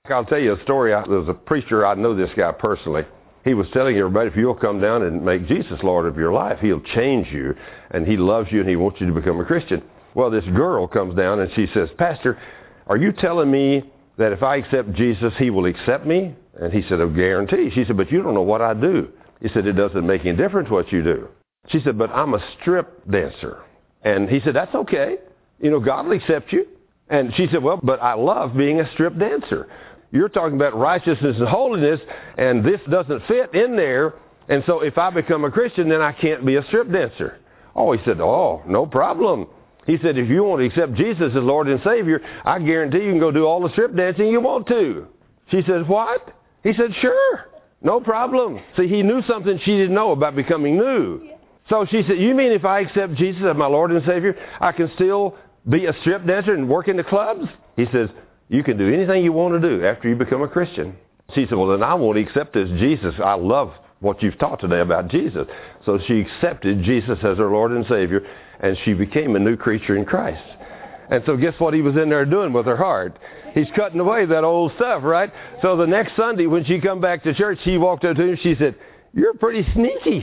I'll tell you a story. There was a preacher, I know this guy personally. He was telling everybody, if you'll come down and make Jesus Lord of your life, he'll change you, and he loves you, and he wants you to become a Christian. Well, this girl comes down, and she says, Pastor, are you telling me that if I accept Jesus, he will accept me? And he said, I guarantee. She said, but you don't know what I do. He said, it doesn't make any difference what you do. She said, but I'm a strip dancer. And he said, that's okay. You know, God will accept you. And she said, well, but I love being a strip dancer. You're talking about righteousness and holiness, and this doesn't fit in there. And so if I become a Christian, then I can't be a strip dancer. Oh, he said, oh, no problem. He said, if you want to accept Jesus as Lord and Savior, I guarantee you can go do all the strip dancing you want to. She said, what? He said, sure, no problem. See, he knew something she didn't know about becoming new. So she said, you mean if I accept Jesus as my Lord and Savior, I can still be a strip dancer and work in the clubs? He says, you can do anything you want to do after you become a Christian. She said, well, then I want to accept this Jesus. I love what you've taught today about Jesus. So she accepted Jesus as her Lord and Savior, and she became a new creature in Christ. And so guess what he was in there doing with her heart? He's cutting away that old stuff, right? So the next Sunday when she come back to church, she walked up to him, she said, you're pretty sneaky.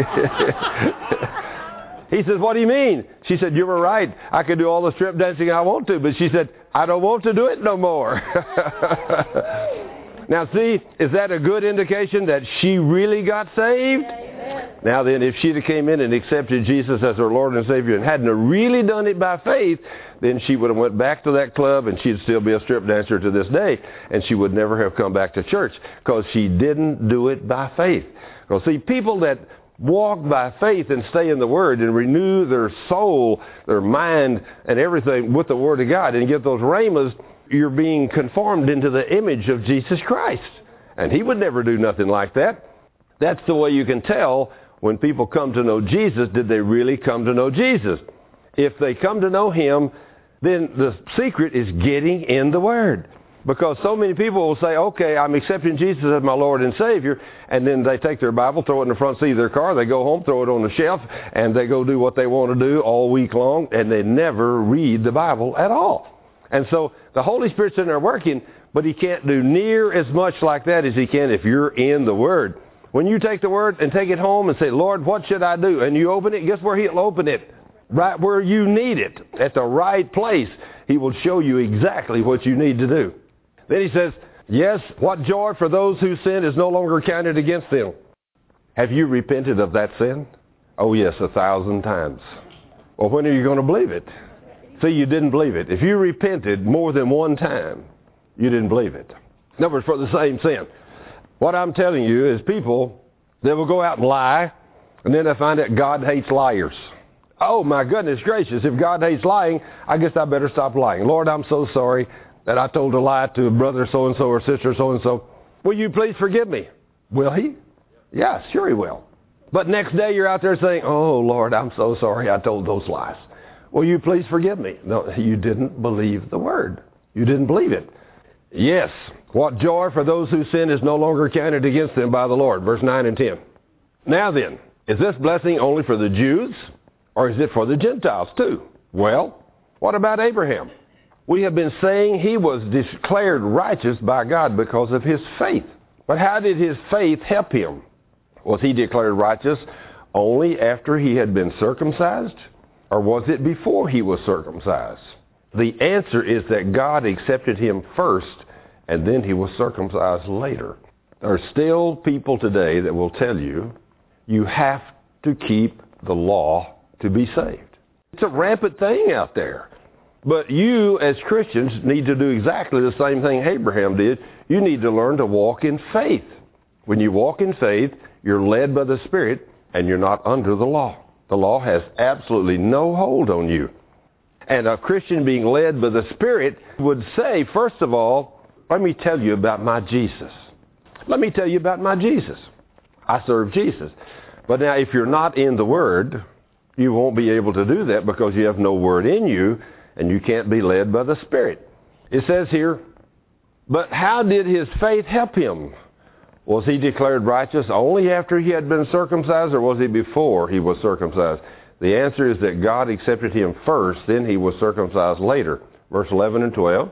He says, what do you mean? She said, you were right. I could do all the strip dancing I want to. But she said, I don't want to do it no more. Now, see, is that a good indication that she really got saved? Amen. Now then, if she'd have came in and accepted Jesus as her Lord and Savior and hadn't really done it by faith, then she would have went back to that club and she'd still be a strip dancer to this day. And she would never have come back to church because she didn't do it by faith. Because see, people that walk by faith and stay in the Word and renew their soul, their mind, and everything with the Word of God and get those rhemas, you're being conformed into the image of Jesus Christ. And he would never do nothing like that. That's the way you can tell when people come to know Jesus, did they really come to know Jesus? If they come to know him, then the secret is getting in the Word. Because so many people will say, okay, I'm accepting Jesus as my Lord and Savior, and then they take their Bible, throw it in the front seat of their car, they go home, throw it on the shelf, and they go do what they want to do all week long, and they never read the Bible at all. And so the Holy Spirit's in there working, but he can't do near as much like that as he can if you're in the Word. When you take the Word and take it home and say, Lord, what should I do? And you open it, guess where he'll open it? Right where you need it, at the right place. He will show you exactly what you need to do. Then he says, yes, what joy for those whose sin is no longer counted against them. Have you repented of that sin? Oh, yes, 1,000 times. Well, when are you going to believe it? See, you didn't believe it. If you repented more than one time, you didn't believe it. In other words, for the same sin. What I'm telling you is people, they will go out and lie, and then they find out God hates liars. Oh, my goodness gracious, if God hates lying, I guess I better stop lying. Lord, I'm so sorry that I told a lie to a brother so-and-so or sister so-and-so. Will you please forgive me? Will he? Yeah, sure he will. But next day you're out there saying, oh, Lord, I'm so sorry I told those lies. Will you please forgive me? No, you didn't believe the Word. You didn't believe it. Yes, what joy for those whose sin is no longer counted against them by the Lord. Verse 9 and 10. Now then, is this blessing only for the Jews, or is it for the Gentiles too? Well, what about Abraham? We have been saying he was declared righteous by God because of his faith. But how did his faith help him? Was he declared righteous only after he had been circumcised? Or was it before he was circumcised? The answer is that God accepted him first, and then he was circumcised later. There are still people today that will tell you, you have to keep the law to be saved. It's a rampant thing out there. But you, as Christians, need to do exactly the same thing Abraham did. You need to learn to walk in faith. When you walk in faith, you're led by the Spirit, and you're not under the law. The law has absolutely no hold on you. And a Christian being led by the Spirit would say, first of all, let me tell you about my Jesus. Let me tell you about my Jesus. I serve Jesus. But now, if you're not in the Word, you won't be able to do that because you have no Word in you, and you can't be led by the Spirit. It says here, but how did his faith help him? Was he declared righteous only after he had been circumcised, or was he before he was circumcised? The answer is that God accepted him first, then he was circumcised later. Verse 11 and 12.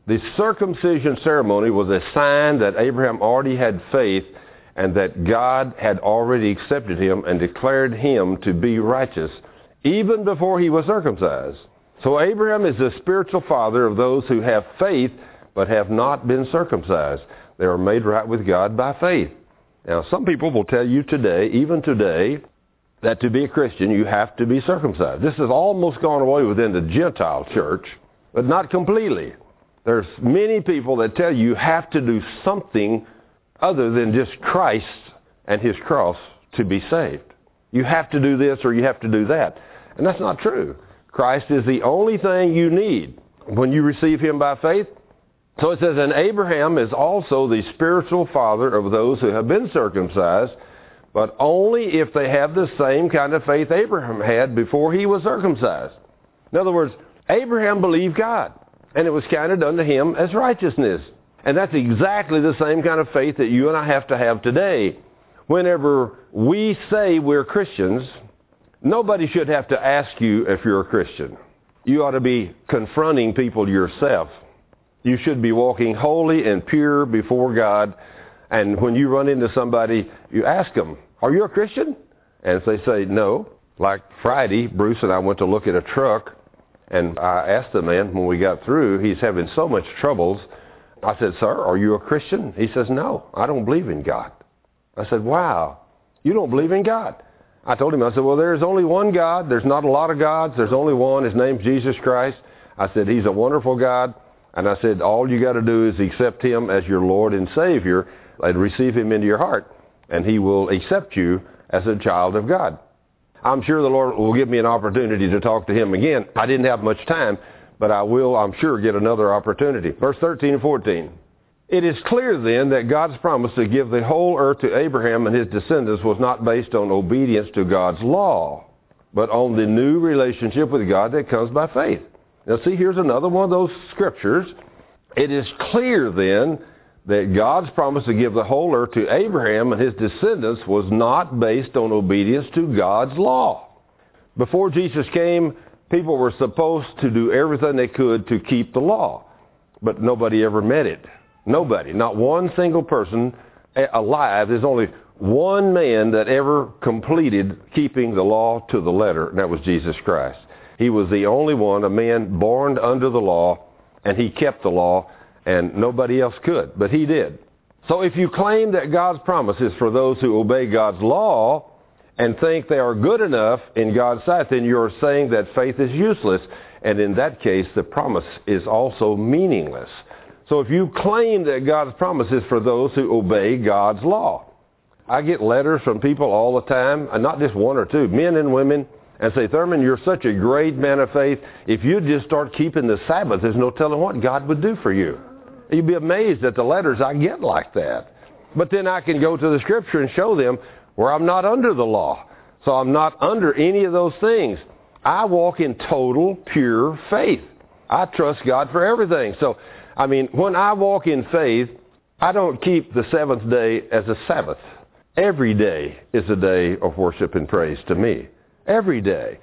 The circumcision ceremony was a sign that Abraham already had faith and that God had already accepted him and declared him to be righteous even before he was circumcised. So Abraham is the spiritual father of those who have faith but have not been circumcised. They are made right with God by faith. Now, some people will tell you today, even today, that to be a Christian, you have to be circumcised. This has almost gone away within the Gentile church, but not completely. There's many people that tell you have to do something other than just Christ and his cross to be saved. You have to do this or you have to do that. And that's not true. Christ is the only thing you need when you receive him by faith. So it says, and Abraham is also the spiritual father of those who have been circumcised, but only if they have the same kind of faith Abraham had before he was circumcised. In other words, Abraham believed God, and it was counted unto him as righteousness. And that's exactly the same kind of faith that you and I have to have today. Whenever we say we're Christians, nobody should have to ask you if you're a Christian. You ought to be confronting people yourself. You should be walking holy and pure before God. And when you run into somebody, you ask them, are you a Christian? And if they say no, like Friday, Bruce and I went to look at a truck, and I asked the man when we got through, he's having so much troubles. I said, sir, are you a Christian? He says, no, I don't believe in God. I said, wow, you don't believe in God? I told him, I said, well, there's only one God. There's not a lot of gods. There's only one. His name's Jesus Christ. I said, he's a wonderful God. And I said, all you got to do is accept him as your Lord and Savior and receive him into your heart, and he will accept you as a child of God. I'm sure the Lord will give me an opportunity to talk to him again. I didn't have much time, but I will, I'm sure, get another opportunity. Verse 13 and 14. It is clear then that God's promise to give the whole earth to Abraham and his descendants was not based on obedience to God's law, but on the new relationship with God that comes by faith. Now see, here's another one of those scriptures. It is clear then that God's promise to give the whole earth to Abraham and his descendants was not based on obedience to God's law. Before Jesus came, people were supposed to do everything they could to keep the law, but nobody ever met it. Nobody, not one single person alive. There's only one man that ever completed keeping the law to the letter, and that was Jesus Christ. He was the only one, a man born under the law, and he kept the law, and nobody else could, but he did. So if you claim that God's promise is for those who obey God's law and think they are good enough in God's sight, then you're saying that faith is useless, and in that case, the promise is also meaningless. So if you claim that God's promise is for those who obey God's law, I get letters from people all the time, and not just one or two, men and women, and say, Thurman, you're such a great man of faith. If you just start keeping the Sabbath, there's no telling what God would do for you. You'd be amazed at the letters I get like that. But then I can go to the Scripture and show them where I'm not under the law. So I'm not under any of those things. I walk in total, pure faith. I trust God for everything. So, when I walk in faith, I don't keep the seventh day as a Sabbath. Every day is a day of worship and praise to me. Every day.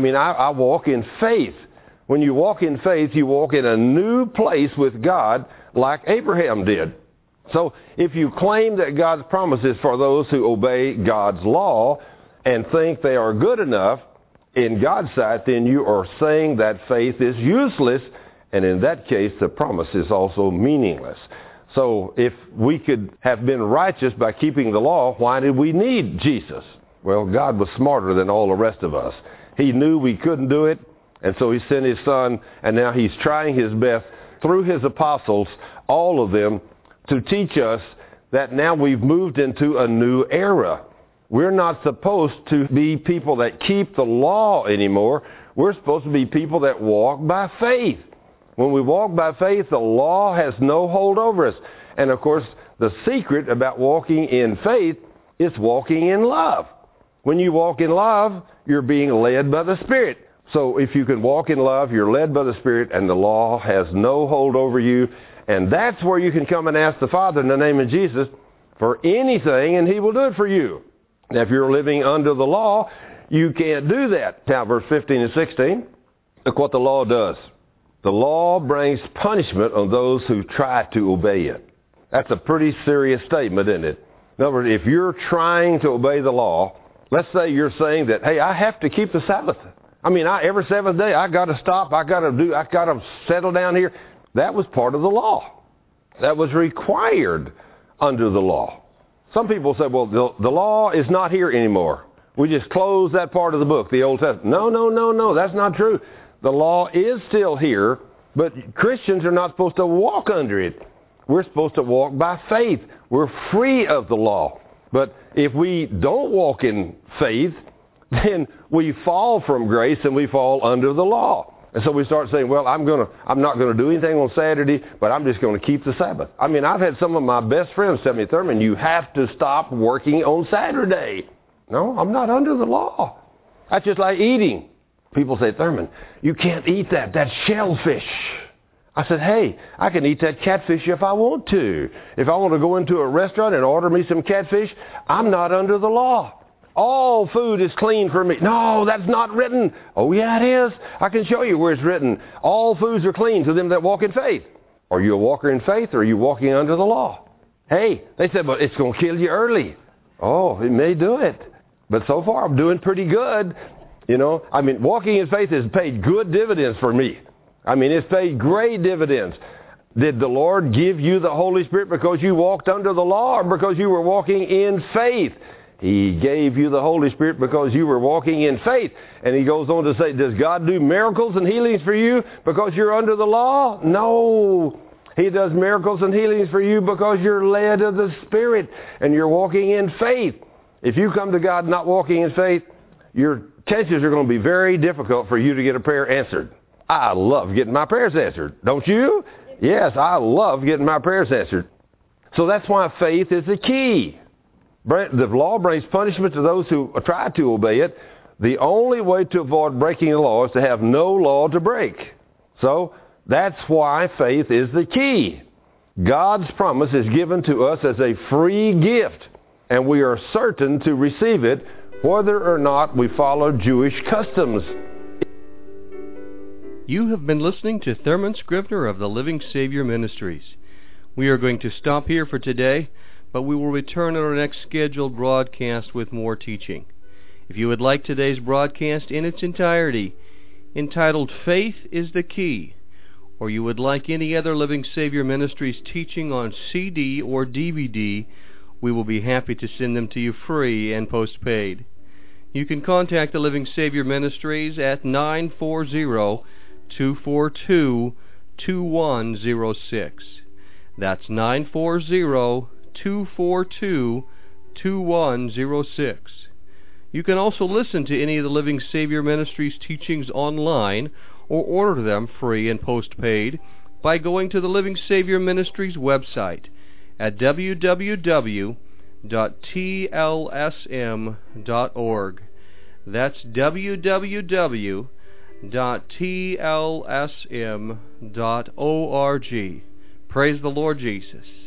I walk in faith. When you walk in faith, you walk in a new place with God like Abraham did. So if you claim that God's promise is for those who obey God's law and think they are good enough in God's sight, then you are saying that faith is useless, and in that case, the promise is also meaningless. So if we could have been righteous by keeping the law, why did we need Jesus? Well, God was smarter than all the rest of us. He knew we couldn't do it, and so he sent his son, and now he's trying his best through his apostles, all of them, to teach us that now we've moved into a new era. We're not supposed to be people that keep the law anymore. We're supposed to be people that walk by faith. When we walk by faith, the law has no hold over us. And of course, the secret about walking in faith is walking in love. When you walk in love, you're being led by the Spirit. So if you can walk in love, you're led by the Spirit, and the law has no hold over you. And that's where you can come and ask the Father in the name of Jesus for anything, and he will do it for you. Now, if you're living under the law, you can't do that. Now, verse 15 and 16, look what the law does. The law brings punishment on those who try to obey it. That's a pretty serious statement, isn't it? In other words, if you're trying to obey the law, let's say you're saying that, hey, I have to keep the Sabbath. I mean, every seventh day, I got to stop. I got to settle down here. That was part of the law. That was required under the law. Some people say, well, the law is not here anymore. We just closed that part of the book, the Old Testament. No, that's not true. The law is still here, but Christians are not supposed to walk under it. We're supposed to walk by faith. We're free of the law. But if we don't walk in faith, then we fall from grace and we fall under the law. And so we start saying, well, I'm not going to do anything on Saturday, but I'm just going to keep the Sabbath. I mean, I've had some of my best friends tell me, Thurman, you have to stop working on Saturday. No, I'm not under the law. That's just like eating. People say, Thurman, you can't eat that. That's shellfish. I said, hey, I can eat that catfish if I want to. If I want to go into a restaurant and order me some catfish, I'm not under the law. All food is clean for me. No, that's not written. Oh, yeah, it is. I can show you where it's written. All foods are clean to them that walk in faith. Are you a walker in faith or are you walking under the law? Hey, they said, but it's going to kill you early. Oh, it may do it. But so far, I'm doing pretty good. You know, I mean, walking in faith has paid good dividends for me. I mean, it's paid great dividends. Did the Lord give you the Holy Spirit because you walked under the law or because you were walking in faith? He gave you the Holy Spirit because you were walking in faith. And he goes on to say, does God do miracles and healings for you because you're under the law? No. He does miracles and healings for you because you're led of the Spirit and you're walking in faith. If you come to God not walking in faith, your chances are going to be very difficult for you to get a prayer answered. I love getting my prayers answered. Don't you? Yes, I love getting my prayers answered. So that's why faith is the key. The law brings punishment to those who try to obey it. The only way to avoid breaking the law is to have no law to break. So that's why faith is the key. God's promise is given to us as a free gift, and we are certain to receive it whether or not we follow Jewish customs. You have been listening to Thurman Scrivener of the Living Savior Ministries. We are going to stop here for today, but we will return on our next scheduled broadcast with more teaching. If you would like today's broadcast in its entirety, entitled Faith is the Key, or you would like any other Living Savior Ministries teaching on CD or DVD, we will be happy to send them to you free and postpaid. You can contact the Living Savior Ministries at 940-242-2106. That's 940-242-2106. You can also listen to any of the Living Savior Ministries teachings online or order them free and postpaid by going to the Living Savior Ministries website at www.tlsm.org. That's www.tlsm.org. Praise the Lord Jesus.